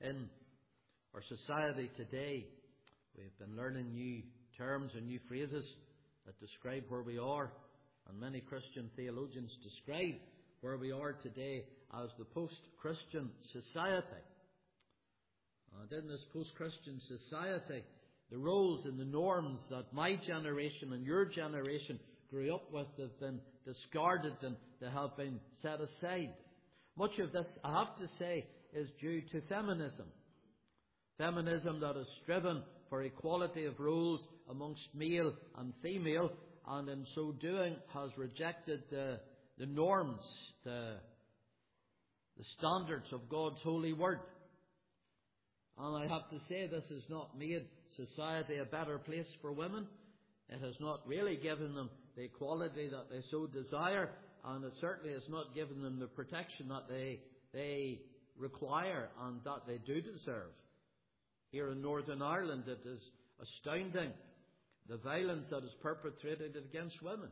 in our society today. We've been learning new terms and new phrases that describe where we are, and many Christian theologians describe where we are today as the post-Christian society. And in this post-Christian society, the roles and the norms that my generation and your generation grew up with have been discarded and they have been set aside. Much of this, I have to say, is due to feminism. Feminism that has striven for equality of roles amongst male and female, and in so doing has rejected the norms, the standards of God's holy word. And I have to say, this has not made society a better place for women. It has not really given them the equality that they so desire, and it certainly has not given them the protection that they require and that they do deserve. Here in Northern Ireland, it is astounding the violence that is perpetrated against women.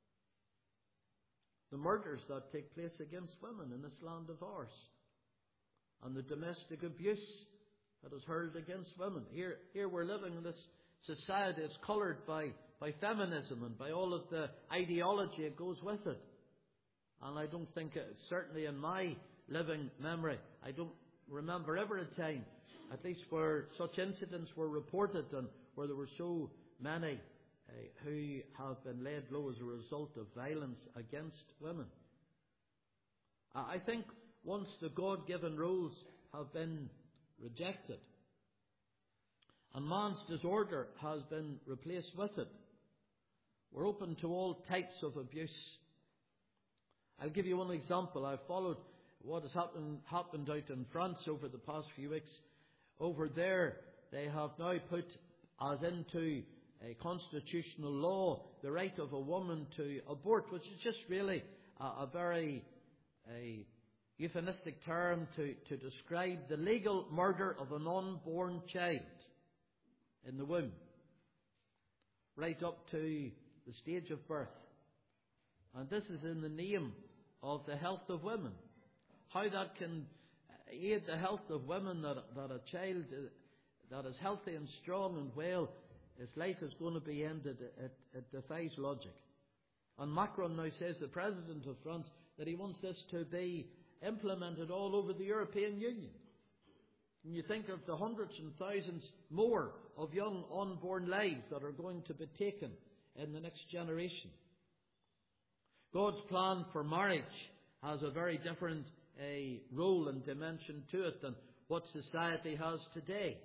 The murders that take place against women in this land of ours. And the domestic abuse that is hurled against women. Here we're living in this society that's coloured by feminism and by all of the ideology that goes with it. And I don't think, certainly in my living memory, I don't remember ever a time, at least where such incidents were reported and where there were so many who have been laid low as a result of violence against women. I think once the God-given roles have been rejected and man's disorder has been replaced with it, we're open to all types of abuse. I'll give you one example. I've followed what has happened out in France over the past few weeks. Over there, they have now put as into a constitutional law the right of a woman to abort, which is just really a very euphemistic term to describe the legal murder of an unborn child in the womb, right up to the stage of birth. And this is in the name of the health of women. How that can aid the health of women, that a child that is healthy and strong and well, his life is going to be ended, it defies logic. And Macron now says, the President of France, that he wants this to be implemented all over the European Union. When you think of the hundreds and thousands more of young unborn lives that are going to be taken in the next generation. God's plan for marriage has a very different role and dimension to it than what society has today.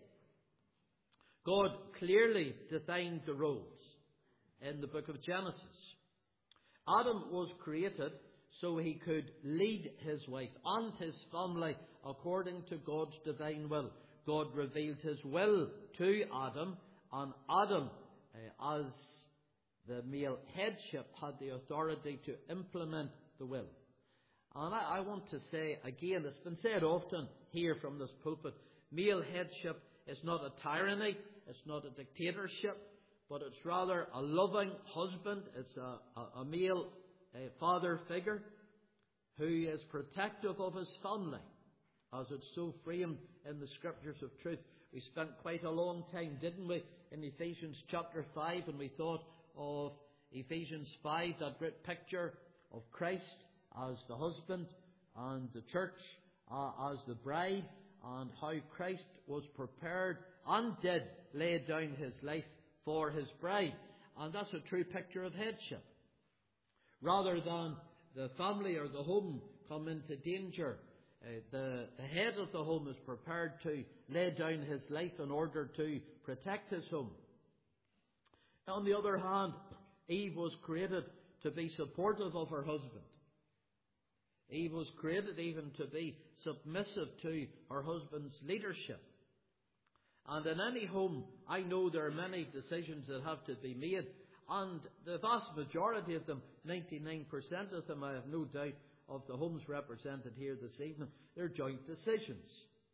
God clearly defined the roles in the book of Genesis. Adam was created so he could lead his wife and his family according to God's divine will. God revealed his will to Adam, and Adam, as the male headship, had the authority to implement the will. And I want to say again, it's been said often here from this pulpit, male headship is not a tyranny, it's not a dictatorship, but it's rather a loving husband. It's a male father figure who is protective of his family, as it's so framed in the scriptures of truth. We spent quite a long time, didn't we, in Ephesians chapter 5, and we thought of Ephesians 5, that great picture of Christ as the husband and the church as the bride, and how Christ was prepared and did lay down his life for his bride. And that's a true picture of headship. Rather than the family or the home come into danger, the head of the home is prepared to lay down his life in order to protect his home. On the other hand, Eve was created to be supportive of her husband. Eve was created even to be submissive to her husband's leadership. And in any home, I know there are many decisions that have to be made. And the vast majority of them, 99% of them, I have no doubt, of the homes represented here this evening, they're joint decisions.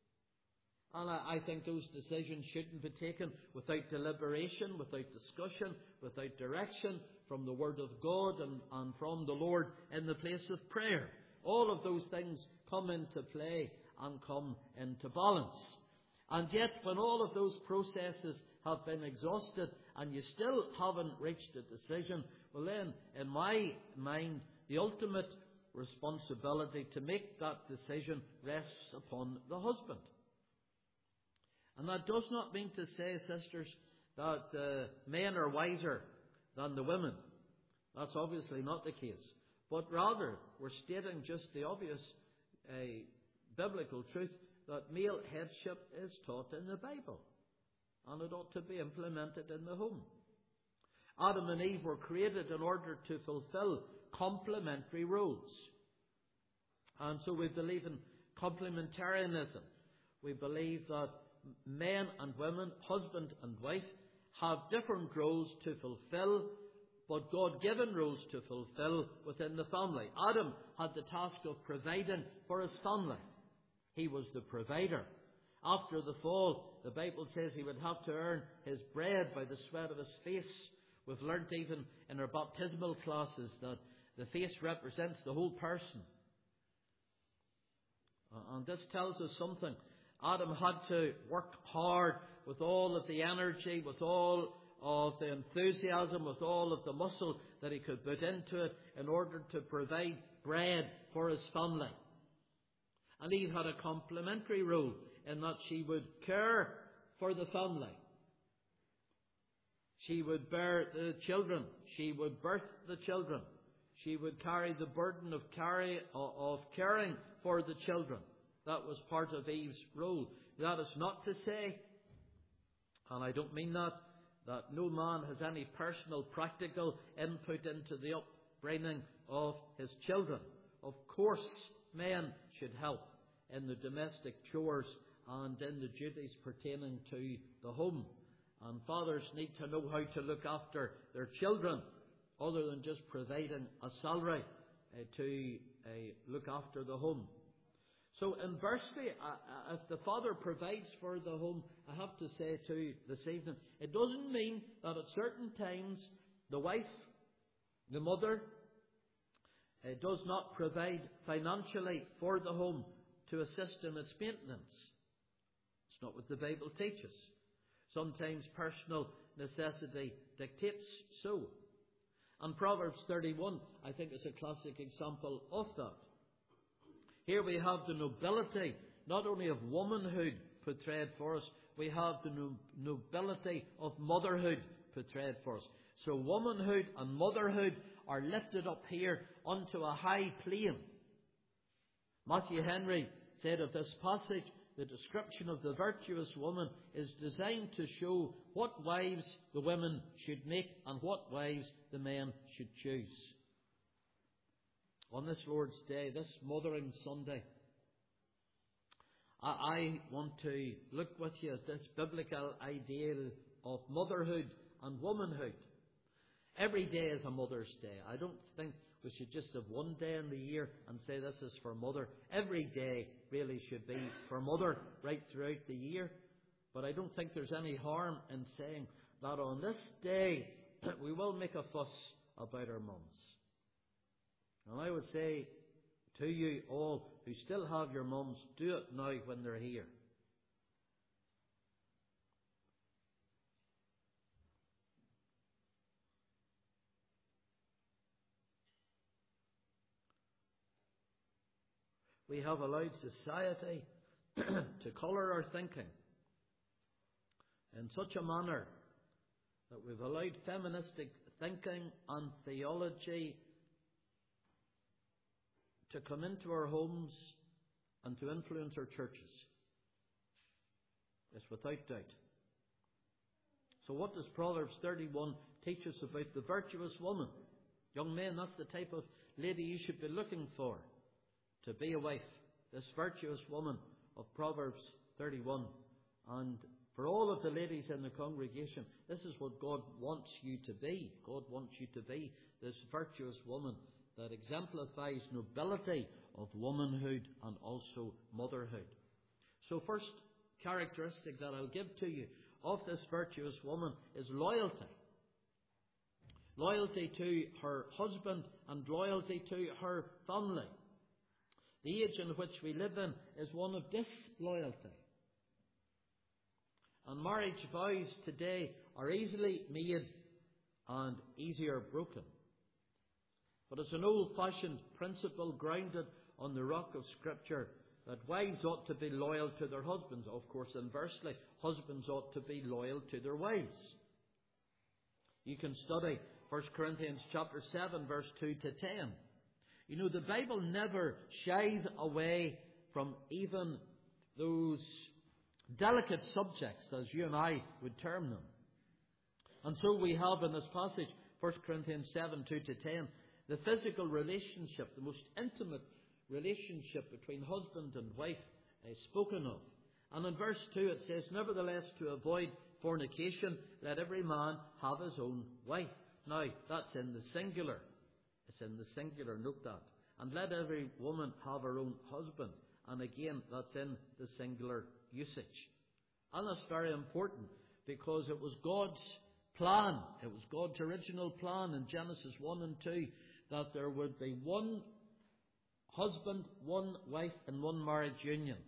And I think those decisions shouldn't be taken without deliberation, without discussion, without direction from the Word of God and from the Lord in the place of prayer. All of those things come into play, and come into balance. And yet, when all of those processes have been exhausted and you still haven't reached a decision, well then, in my mind, the ultimate responsibility to make that decision rests upon the husband. And that does not mean to say, sisters, that the men are wiser than the women. That's obviously not the case. But rather, we're stating just the obvious biblical truth that male headship is taught in the Bible. And it ought to be implemented in the home. Adam and Eve were created in order to fulfill complementary roles. And so we believe in complementarianism. We believe that men and women, husband and wife, have different roles to fulfill, but God-given roles to fulfill within the family. Adam had the task of providing for his family. He was the provider. After the fall, the Bible says he would have to earn his bread by the sweat of his face. We've learnt even in our baptismal classes that the face represents the whole person. And this tells us something. Adam had to work hard with all of the energy, with all of the enthusiasm, with all of the muscle that he could put into it in order to provide bread for his family. And Eve had a complementary role in that she would care for the family. She would bear the children. She would birth the children. She would carry the burden of caring for the children. That was part of Eve's role. That is not to say, and I don't mean that no man has any personal practical input into the upbringing of his children. Of course, men should help in the domestic chores and in the duties pertaining to the home. And fathers need to know how to look after their children, other than just providing a salary to look after the home. So inversely, if the father provides for the home, I have to say to you this evening, it doesn't mean that at certain times the wife, the mother, does not provide financially for the home to assist in its maintenance. It's not what the Bible teaches. Sometimes personal necessity dictates so. And Proverbs 31, I think, is a classic example of that. Here we have the nobility, not only of womanhood portrayed for us, we have the nobility of motherhood portrayed for us. So womanhood and motherhood are lifted up here onto a high plane. Matthew Henry said of this passage, the description of the virtuous woman is designed to show what wives the women should make and what wives the men should choose. On this Lord's Day, this Mothering Sunday, I want to look with you at this biblical ideal of motherhood and womanhood. Every day is a Mother's Day. I don't think we should just have one day in the year and say this is for mother. Every day really should be for mother right throughout the year. But I don't think there's any harm in saying that on this day we will make a fuss about our mums. And I would say to you all who still have your mums, do it now when they're here. We have allowed society to colour our thinking in such a manner that we've allowed feministic thinking and theology to come into our homes and to influence our churches. It's without doubt. So what does Proverbs 31 teach us about the virtuous woman? Young men, that's the type of lady you should be looking for to be a wife. This virtuous woman of Proverbs 31. And for all of the ladies in the congregation, this is what God wants you to be. God wants you to be this virtuous woman that exemplifies nobility of womanhood and also motherhood. So first characteristic that I'll give to you of this virtuous woman is loyalty. Loyalty to her husband and loyalty to her family. The age in which we live in is one of disloyalty. And marriage vows today are easily made and easier broken. But it's an old-fashioned principle grounded on the rock of Scripture that wives ought to be loyal to their husbands. Of course, inversely, husbands ought to be loyal to their wives. You can study 1 Corinthians chapter 7, verse 2 to 10. You know, the Bible never shies away from even those delicate subjects, as you and I would term them. And so we have in this passage, 1 Corinthians 7, 2 to 10, the physical relationship, the most intimate relationship between husband and wife is spoken of. And in verse 2 it says, nevertheless, to avoid fornication, let every man have his own wife. Now, that's in the singular. It's in the singular, note that. And let every woman have her own husband. And again, that's in the singular usage. And that's very important, because it was God's plan. It was God's original plan in Genesis 1 and 2 that there would be one husband, one wife, and one marriage union.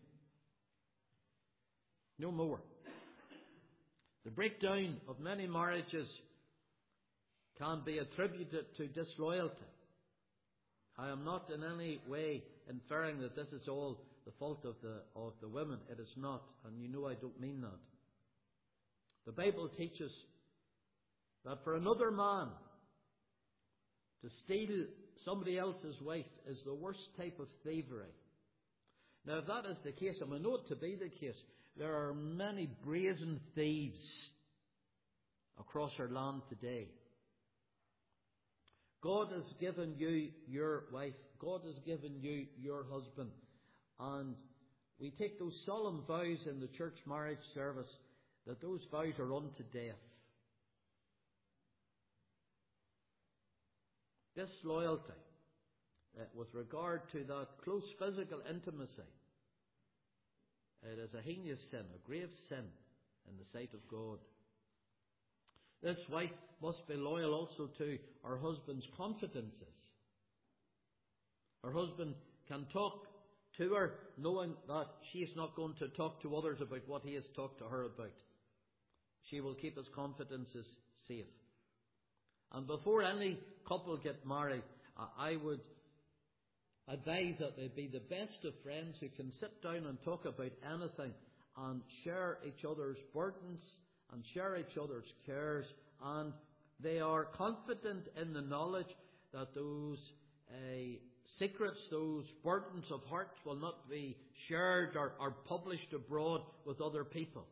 No more. The breakdown of many marriages can be attributed to disloyalty. I am not in any way inferring that this is all the fault of the women. It is not, and you know I don't mean that. The Bible teaches that for another man to steal somebody else's wife is the worst type of thievery. Now, if that is the case, and I know it to be the case, there are many brazen thieves across our land today. God has given you your wife. God has given you your husband. And we take those solemn vows in the church marriage service, that those vows are unto death. Disloyalty with regard to that close physical intimacy, it is a heinous sin, a grave sin in the sight of God. This wife must be loyal also to her husband's confidences. Her husband can talk to her knowing that she is not going to talk to others about what he has talked to her about. She will keep his confidences safe. And before any couple get married, I would advise that they be the best of friends who can sit down and talk about anything and share each other's burdens and share each other's cares, and they are confident in the knowledge that those secrets, those burdens of heart will not be shared or published abroad with other people.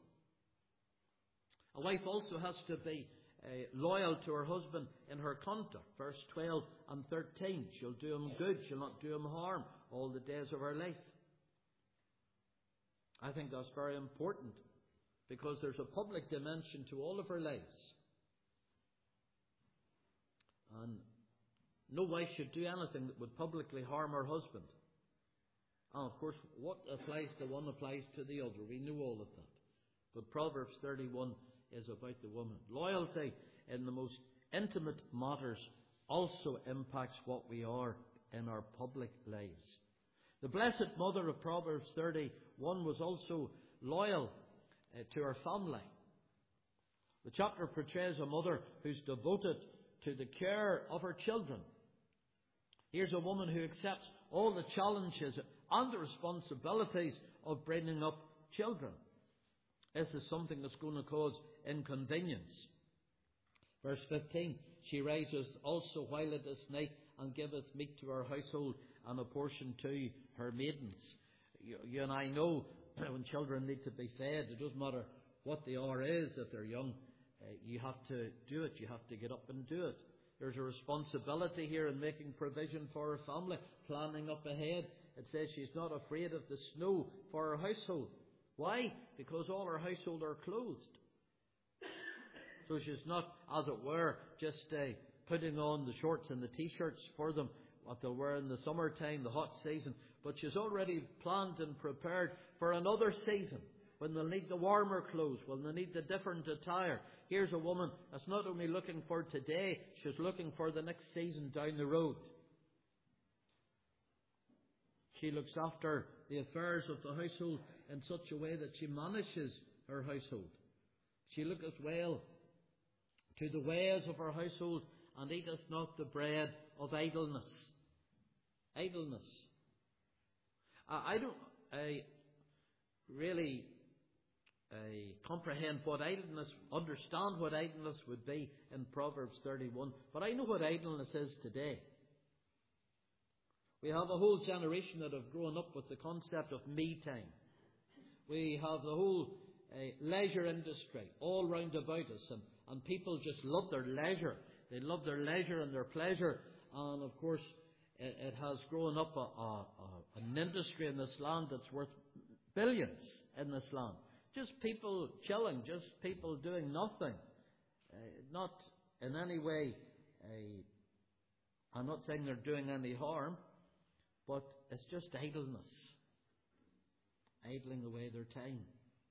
A wife also has to be loyal to her husband in her conduct. Verse 12 and 13. She'll do him good, she'll not do him harm all the days of her life. I think that's very important, because there's a public dimension to all of her lives. And no wife should do anything that would publicly harm her husband. And of course, what applies to one applies to the other. We know all of that. But Proverbs 31 is about the woman. Loyalty in the most intimate matters also impacts what we are in our public lives. The Blessed Mother of Proverbs 31 was also loyal to her family. The chapter portrays a mother who's devoted to the care of her children. Here's a woman who accepts all the challenges and the responsibilities of bringing up children. This is something that's going to cause inconvenience. Verse 15, she rises also while it is night and giveth meat to her household and a portion to her maidens. You and I know when children need to be fed, it doesn't matter what the hour is if they're young. You have to do it. You have to get up and do it. There's a responsibility here in making provision for her family, planning up ahead. It says she's not afraid of the snow for her household. Why? Because all her household are clothed. So she's not, as it were, just putting on the shorts and the t-shirts for them, what they'll wear in the summertime, the hot season. But she's already planned and prepared for another season, when they'll need the warmer clothes, when they'll need the different attire. Here's a woman that's not only looking for today, she's looking for the next season down the road. She looks after the affairs of the household in such a way that she manages her household. She looketh well to the ways of her household, and eateth not the bread of idleness. Idleness. I don't really comprehend what idleness, understand what idleness would be in Proverbs 31, but I know what idleness is today. We have a whole generation that have grown up with the concept of me time. We have the whole leisure industry all round about us, and people just love their leisure. They love their leisure and their pleasure, and of course it has grown up an industry in this land that's worth billions in this land. Just people chilling, just people doing nothing. Not in any way, I'm not saying they're doing any harm, but it's just idleness. Idling away their time.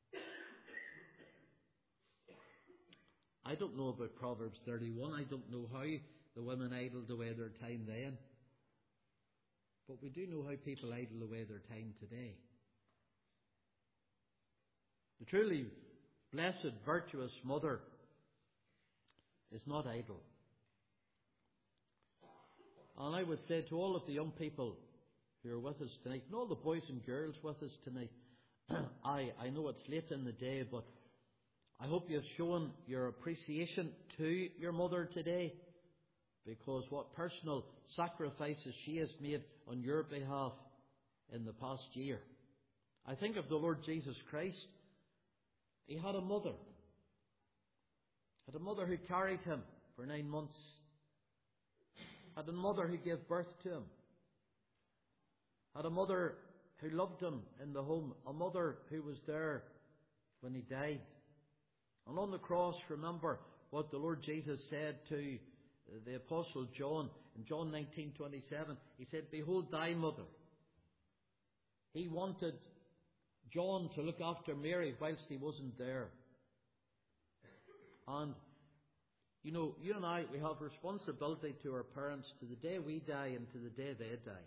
I don't know about Proverbs 31. I don't know how the women idled away their time then. But we do know how people idle away their time today. The truly blessed, virtuous mother is not idle. And I would say to all of the young people who are with us tonight, and all the boys and girls with us tonight, I know it's late in the day, but I hope you've shown your appreciation to your mother today, because what personal sacrifices she has made on your behalf in the past year. I think of the Lord Jesus Christ. He had a mother. Had a mother who carried him for 9 months. Had a mother who gave birth to him. Had a mother who loved him in the home. A mother who was there when he died. And on the cross, remember what the Lord Jesus said to the Apostle John in John 19:27. He said, "Behold thy mother." He wanted John to look after Mary whilst he wasn't there. And, you know, you and I, we have responsibility to our parents to the day we die and to the day they die.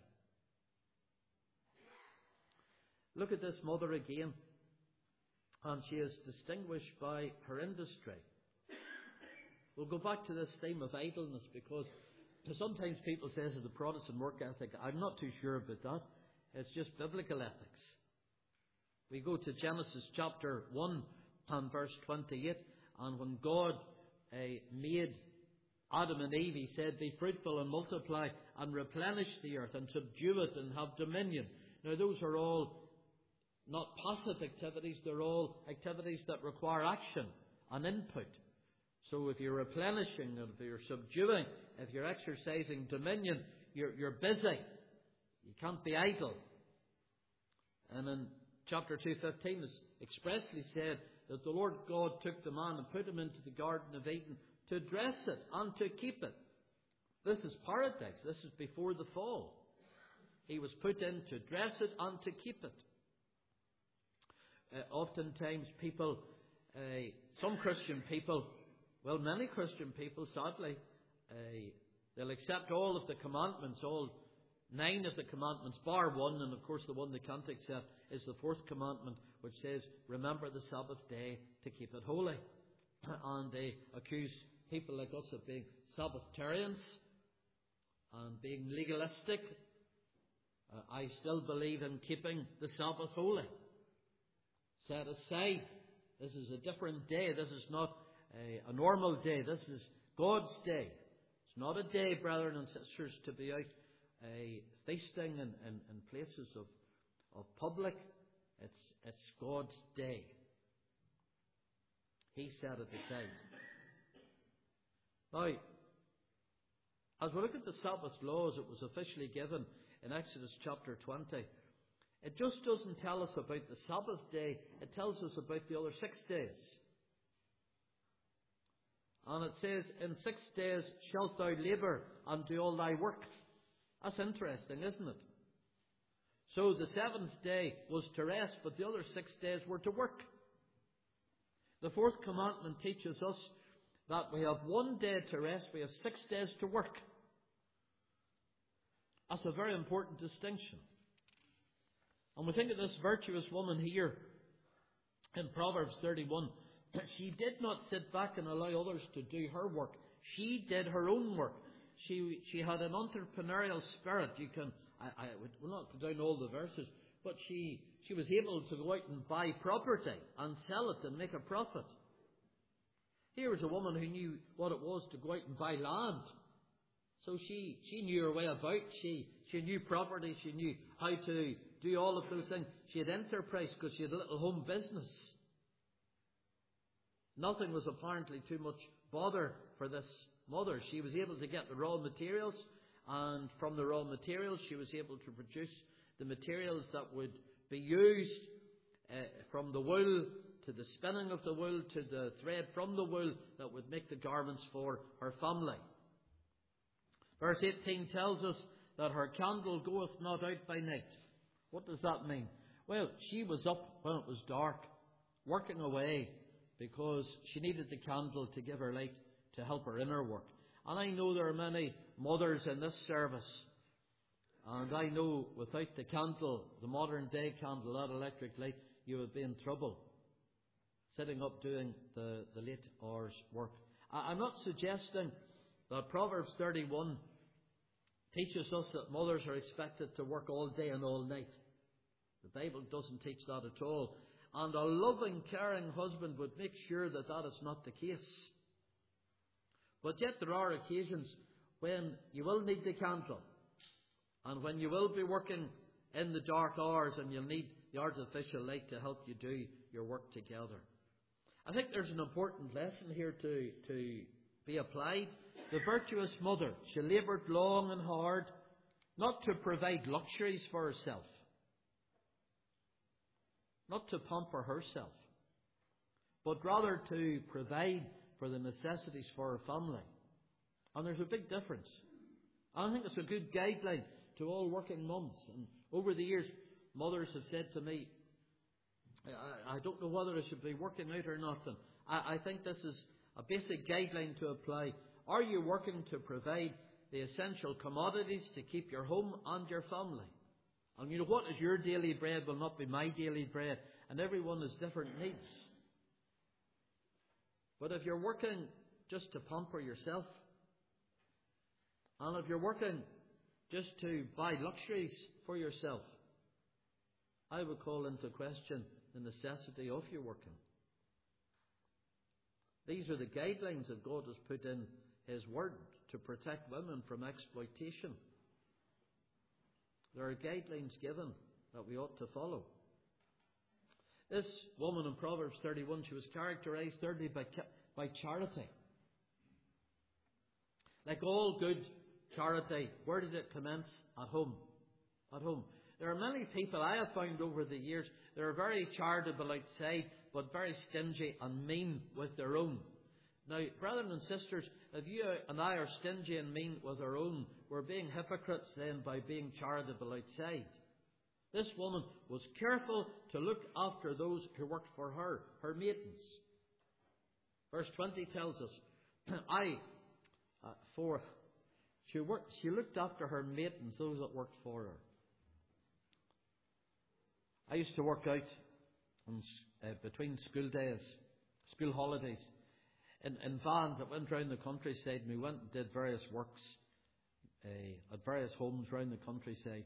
Look at this mother again. And she is distinguished by her industry. We'll go back to this theme of idleness, because sometimes people say it's the Protestant work ethic. I'm not too sure about that. It's just biblical ethics. We go to Genesis chapter 1 and verse 28, and when God made Adam and Eve, he said, "Be fruitful and multiply and replenish the earth and subdue it and have dominion." Now those are all not passive activities, they're all activities that require action and input. So if you're replenishing, if you're subduing, if you're exercising dominion, you're busy. You can't be idle. And in chapter 2:15 is expressly said that the Lord God took the man and put him into the Garden of Eden to dress it and to keep it. This is paradise. This is before the fall. He was put in to dress it and to keep it. Oftentimes people, some Christian people, well, many Christian people, sadly, they'll accept all of the commandments, all 9 of the commandments, bar one, and of course the one they can't accept is the 4th commandment, which says, "Remember the Sabbath day to keep it holy." And they accuse people like us of being Sabbatarians and being legalistic. I still believe in keeping the Sabbath holy. Set aside. This is a different day. This is not a normal day. This is God's day. It's not a day, brethren and sisters, to be out feasting in places of public. It's God's day. He set it aside. Now, as we look at the Sabbath laws, it was officially given in Exodus chapter 20. It just doesn't tell us about the Sabbath day. It tells us about the other 6 days. And it says, "In 6 days shalt thou labour and do all thy work." That's interesting, isn't it? So the 7th day was to rest, but the other 6 days were to work. The 4th commandment teaches us that we have 1 day to rest, we have 6 days to work. That's a very important distinction. And we think of this virtuous woman here in Proverbs 31. She did not sit back and allow others to do her work. She did her own work. She had an entrepreneurial spirit. I will not go down all the verses, but she was able to go out and buy property and sell it and make a profit. Here was a woman who knew what it was to go out and buy land. So she knew her way about. She knew property. She knew how to do all of those things. She had enterprise because she had a little home business. Nothing was apparently too much bother for this mother. She was able to get the raw materials, and from the raw materials she was able to produce the materials that would be used from the wool to the spinning of the wool to the thread from the wool that would make the garments for her family. Verse 18 tells us that her candle goeth not out by night. What does that mean? Well, she was up when it was dark, working away, because she needed the candle to give her light to help her in her work. And I know there are many mothers in this service, and I know without the candle, the modern day candle, that electric light, you would be in trouble, sitting up doing the late hours work. I'm not suggesting that Proverbs 31 teaches us that mothers are expected to work all day and all night. The Bible doesn't teach that at all. And a loving, caring husband would make sure that that is not the case. But yet there are occasions when you will need the candle, and when you will be working in the dark hours and you'll need the artificial light to help you do your work together. I think there's an important lesson here to be applied. The virtuous mother, she laboured long and hard, not to provide luxuries for herself, not to pamper herself, but rather to provide for the necessities for her family. And there's a big difference. I think it's a good guideline to all working mums. And over the years, mothers have said to me, I don't know whether I should be working out or not. And I think this is a basic guideline to apply. Are you working to provide the essential commodities to keep your home and your family? And you know, what is your daily bread will not be my daily bread. And everyone has different needs. But if you're working just to pamper yourself, and if you're working just to buy luxuries for yourself, I would call into question the necessity of your working. These are the guidelines that God has put in His Word to protect women from exploitation. There are guidelines given that we ought to follow. This woman in Proverbs 31, she was characterized thirdly by charity. Like all good charity, where did it commence? At home. At home. There are many people I have found over the years, they are very charitable outside, but very stingy and mean with their own. Now, brethren and sisters, if you and I are stingy and mean with our own, we're being hypocrites then by being charitable outside. This woman was careful to look after those who worked for her, her maidens. Verse 20 tells us, she looked after her maidens, those that worked for her. I used to work out between school days, school holidays, in vans that went round the countryside, and we went and did various works at various homes round the countryside.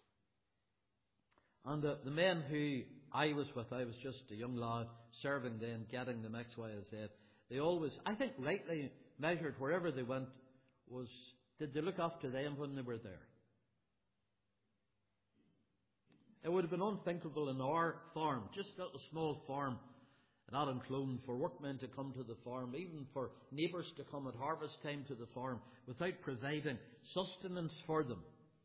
And the men who I was with, I was just a young lad serving then, getting them X, Y, and Z. They always, I think rightly measured wherever they went, was did they look after them when they were there? It would have been unthinkable in our farm, just a little small farm in Adenclone, for workmen to come to the farm, even for neighbours to come at harvest time to the farm, without providing sustenance for them.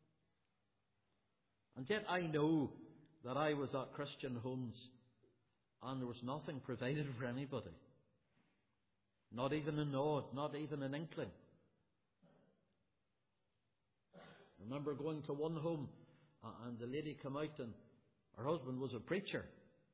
And yet I know that I was at Christian homes and there was nothing provided for anybody. Not even a nod, not even an inkling. I remember going to one home and the lady came out and her husband was a preacher.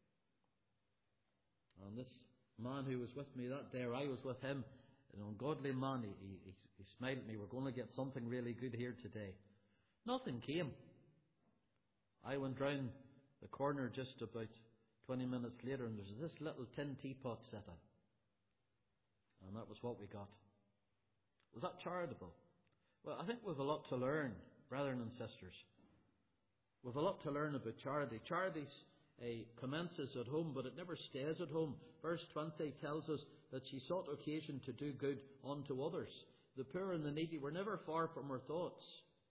And this man who was with me that day, or I was with him, an ungodly man, he smiled at me, we're going to get something really good here today. Nothing came. I went round the corner just about 20 minutes later, and there's this little tin teapot sitting. And that was what we got. Was that charitable? Well, I think we've a lot to learn, brethren and sisters. We've a lot to learn about charity. Charity commences at home, but it never stays at home. Verse 20 tells us that she sought occasion to do good unto others. The poor and the needy were never far from her thoughts.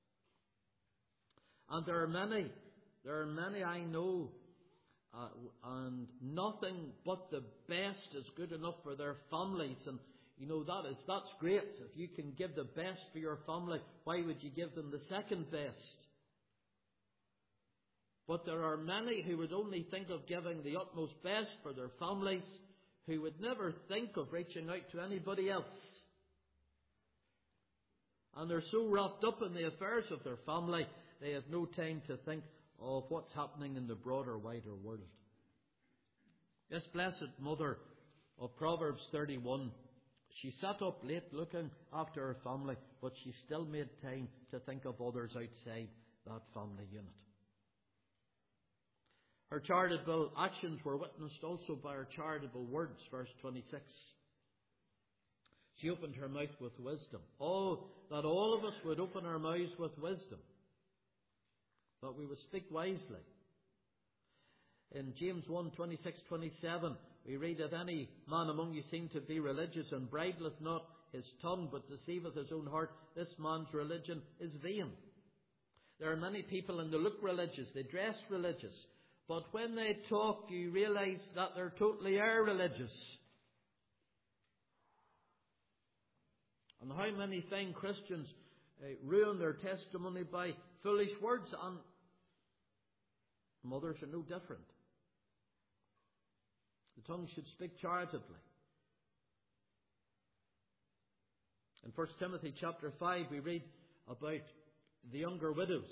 And there are many I know, and nothing but the best is good enough for their families. And that's great. If you can give the best for your family, why would you give them the second best? But there are many who would only think of giving the utmost best for their families, who would never think of reaching out to anybody else. And they're so wrapped up in the affairs of their family, they have no time to think of what's happening in the broader, wider world. This blessed mother of Proverbs 31, she sat up late looking after her family, but she still made time to think of others outside that family unit. Her charitable actions were witnessed also by her charitable words, verse 26. She opened her mouth with wisdom. Oh, that all of us would open our mouths with wisdom, that we would speak wisely. In James 1, 26, 27, we read, if any man among you seem to be religious and bridleth not his tongue, but deceiveth his own heart, this man's religion is vain. There are many people and they look religious, they dress religious, but when they talk, you realize that they're totally irreligious. And how many fine Christians ruin their testimony by foolish words, and mothers are no different. The tongue should speak charitably. In 1 Timothy chapter 5 we read about the younger widows.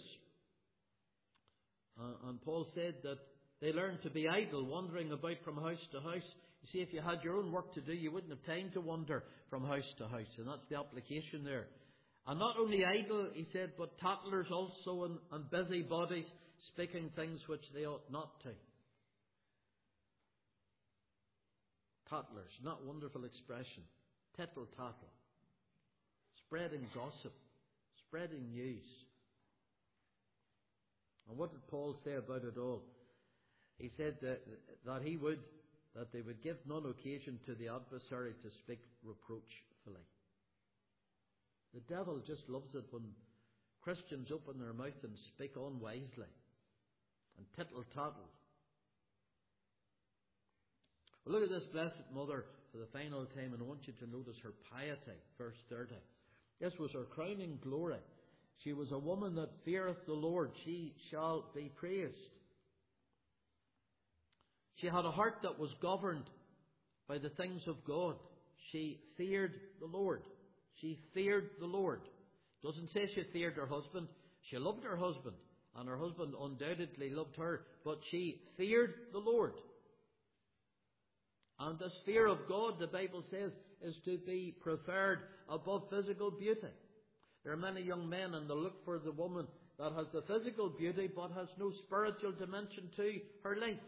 And Paul said that they learned to be idle, wandering about from house to house. You see, if you had your own work to do, you wouldn't have time to wander from house to house. And that's the application there. And not only idle, he said, but tattlers also, and busybodies, speaking things which they ought not to. Tattlers, not a wonderful expression. Tittle tattle. Spreading gossip. Spreading news. And what did Paul say about it all? He said that they would give none occasion to the adversary to speak reproachfully. The devil just loves it when Christians open their mouth and speak unwisely and tittle-tattle. Well, look at this blessed mother for the final time, and I want you to notice her piety, verse 30. This was her crowning glory. She was a woman that feareth the Lord. She shall be praised. She had a heart that was governed by the things of God. She feared the Lord. She feared the Lord. Doesn't say she feared her husband. She loved her husband, and her husband undoubtedly loved her, but she feared the Lord. And this fear of God, the Bible says, is to be preferred above physical beauty. There are many young men, and they look for the woman that has the physical beauty but has no spiritual dimension to her life.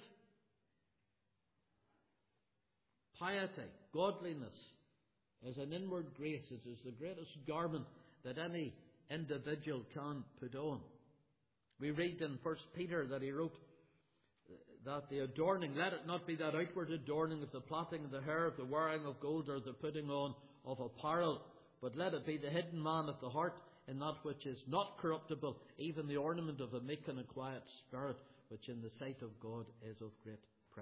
Piety, godliness, is an inward grace. It is the greatest garment that any individual can put on. We read in 1 Peter that he wrote that the adorning, let it not be that outward adorning of the plaiting of the hair, of the wearing of gold, or the putting on of apparel, but let it be the hidden man of the heart, in that which is not corruptible, even the ornament of a meek and a quiet spirit, which in the sight of God is of great price.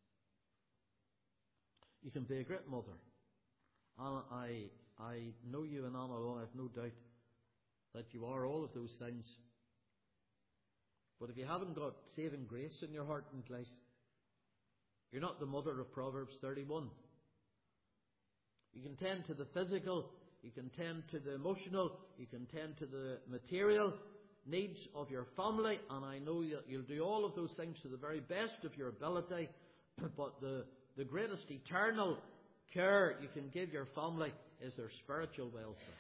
You can be a great mother. And I know you and Anna alone. I have no doubt that you are all of those things. But if you haven't got saving grace in your heart and life, you're not the mother of Proverbs 31. You can tend to the physical, you can tend to the emotional, you can tend to the material needs of your family, and I know that you'll do all of those things to the very best of your ability, but the greatest eternal care you can give your family is their spiritual welfare.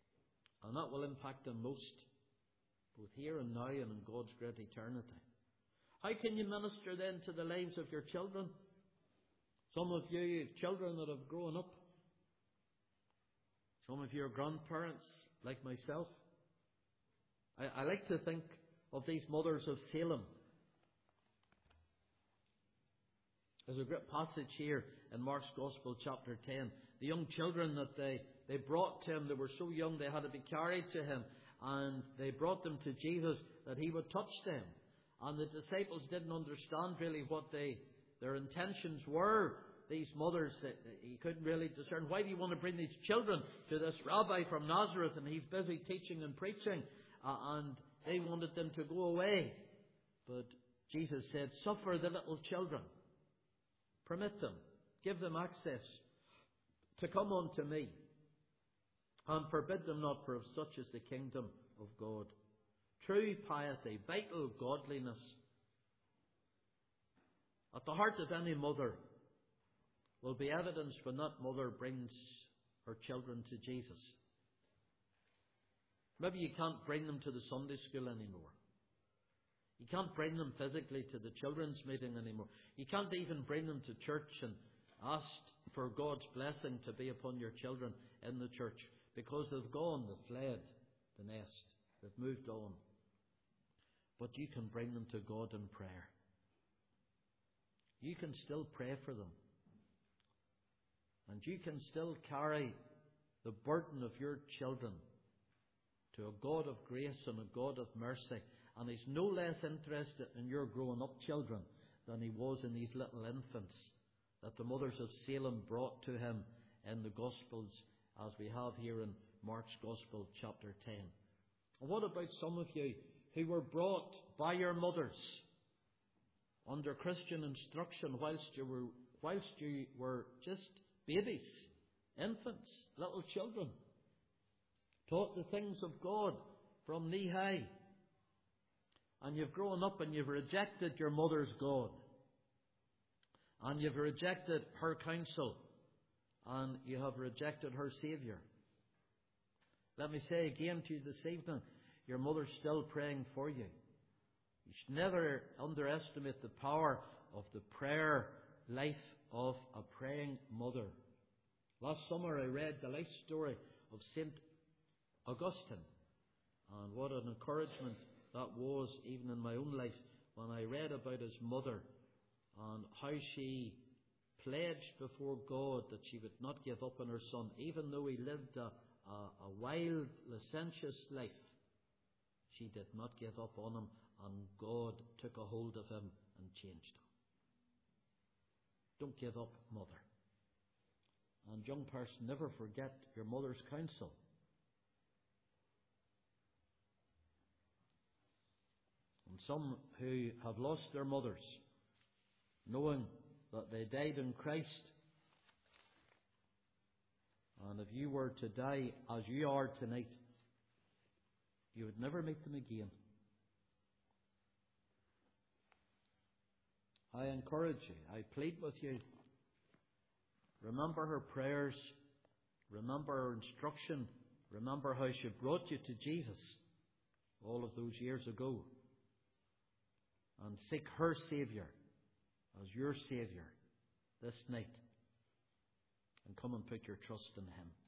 And that will impact them most, both here and now and in God's great eternity. How can you minister then to the lives of your children? Some of you have children that have grown up. Some of you are grandparents, like myself. I like to think of these mothers of Salem. There's a great passage here in Mark's Gospel, chapter 10. The young children that they brought to him, they were so young they had to be carried to him. And they brought them to Jesus that he would touch them. And the disciples didn't understand really what their intentions were. These mothers, he couldn't really discern. Why do you want to bring these children to this rabbi from Nazareth and he's busy teaching and preaching? And they wanted them to go away. But Jesus said, suffer the little children. Permit them. Give them access to come unto me. And forbid them not, for of such is the kingdom of God. True piety, vital godliness. At the heart of any mother will be evidence when that mother brings her children to Jesus. Maybe you can't bring them to the Sunday school anymore. You can't bring them physically to the children's meeting anymore. You can't even bring them to church and ask for God's blessing to be upon your children in the church, because they've gone, they've fled the nest, they've moved on. But you can bring them to God in prayer. You can still pray for them. And you can still carry the burden of your children to a God of grace and a God of mercy. And he's no less interested in your growing up children than he was in these little infants that the mothers of Salem brought to him in the Gospels, as we have here in Mark's Gospel, chapter 10. And what about some of you who were brought by your mothers under Christian instruction whilst you were just babies, infants, little children, taught the things of God from knee high? And you've grown up and you've rejected your mother's God. And you've rejected her counsel. And you have rejected her Saviour. Let me say again to you this evening, your mother's still praying for you. You should never underestimate the power of the prayer life of a praying mother. Last summer I read the life story of St. Augustine. And what an encouragement that was, even in my own life, when I read about his mother and how she pledged before God that she would not give up on her son, even though he lived a wild, licentious life. She did not give up on him, and God took a hold of him and changed him. Don't give up, mother. And young person, never forget your mother's counsel. And some who have lost their mothers, knowing that they died in Christ, and if you were to die as you are tonight, you would never meet them again. I encourage you, I plead with you, remember her prayers, remember her instruction, remember how she brought you to Jesus all of those years ago, and seek her Saviour as your Saviour this night, and come and put your trust in him.